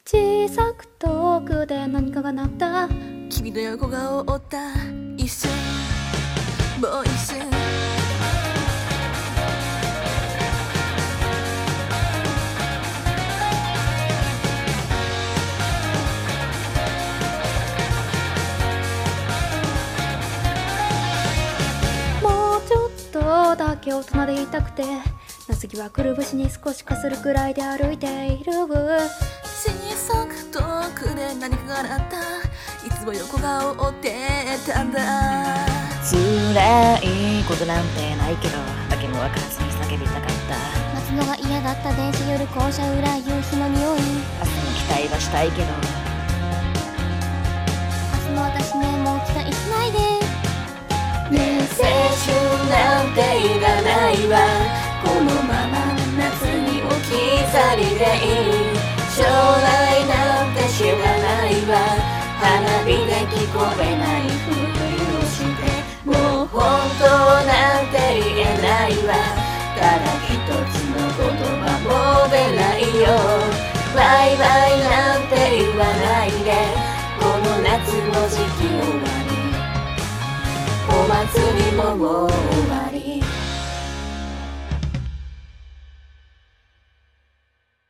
小さく遠くで何かが鳴った。 君の横顔を追った一瞬、もう一瞬。 もうちょっとだけ大人でいたくて、情けはくるぶしに少しかするくらいで歩いている。 小さく遠くで何かが鳴った。いつも横顔を追ってたんだ。 辛いことなんてないけど、訳も分からずに叫びたかった。 待つのが嫌だった電車、夜校舎裏、夕日の匂い。 明日に期待はしたいけど、 明日の私ね、もう期待しないで。 ねえ青春なんていらないわ。このまま夏に置き去りでいい。将来なんて知らないわ。花火で聞こえないふりをして、もう本当なんて言えないわ。ただ一つの言葉も出ないよ。バイバイなんて言わないで。この夏の時期終わり、お祭りも終